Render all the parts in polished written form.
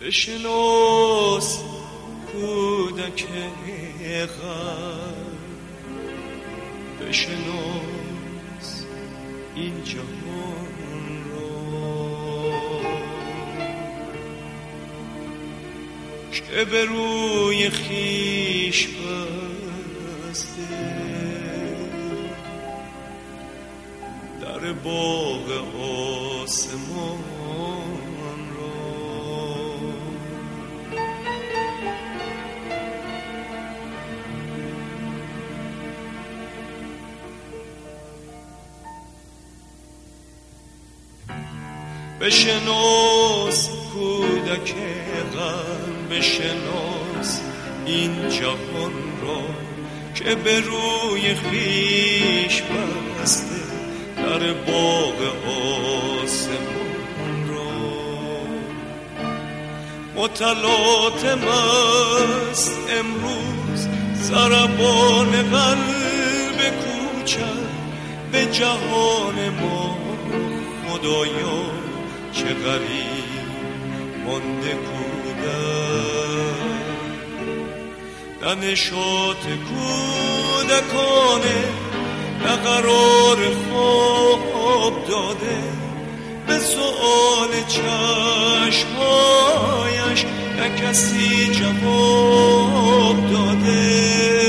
بشناس کودک غم، بشناس این جهان را که به روی خویش بسته در باغ آسمان بشناس کودک غم، بشناس این جهان را که به روی خویش بسته در باغ آسمان را متلاطم است امروز ضربان قلب کوچک به جهان ما. خدایا چه غریب مانده کودک، نه نشاط کودکانه، نه قرار خواب داده به سؤال چشمهایش، نه کسی جواب داده.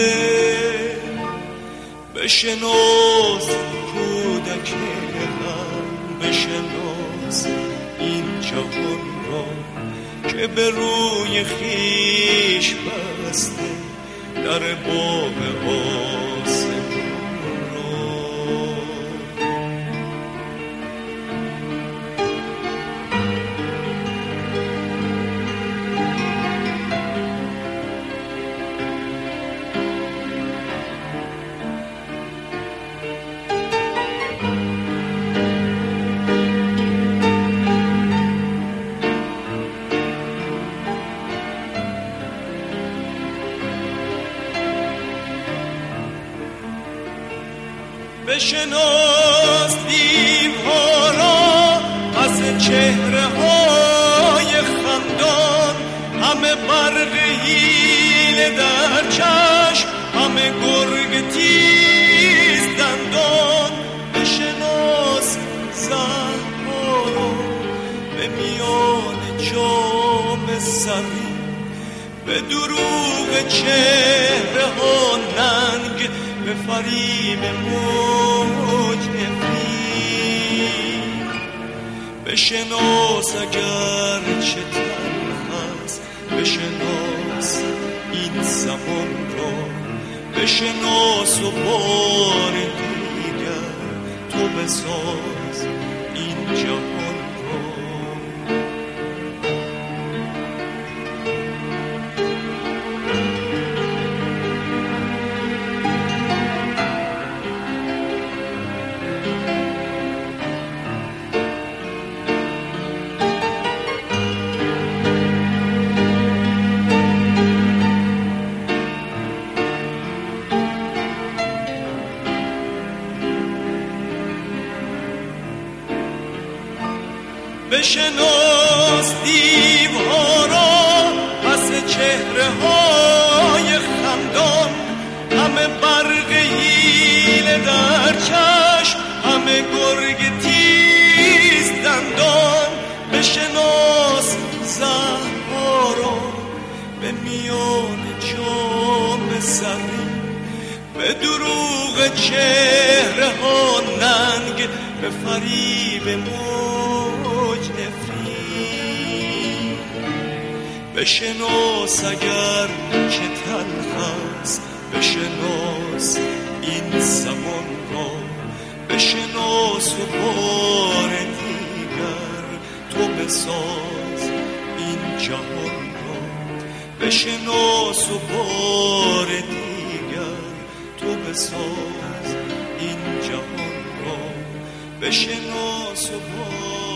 بشناس کودک غم، بشناس این جهان را که به روی خویش بسته در باغ آسمان را. بشناس دیوها را از چهره های خندان، همه برق حیله در چشم، همه گرگ تیز دندان. بشناس زهرها را به میان جام سری، به دروغ چهره ها ننگ، به فریب موج نفرین. بشناس اگر چه تلخ است، بشناس این زمان را، بشناس و بار دیگر تو بساز این جهان را. بشناس دیوها را پس چهره های خندان، همه برق حیله در چشم، همه گرگ تیز دندان. بشناس زهرها را به میان جام سری، به دروغ چهره ها ننگ، به فریب موج نفرین. بشناس اگر چه تلخ است، بشناس این زمان را، بشناس و بار دیگر تو بساز این جهان را. بشناس و بار دیگر تو بساز این جهان را. بشناس و بار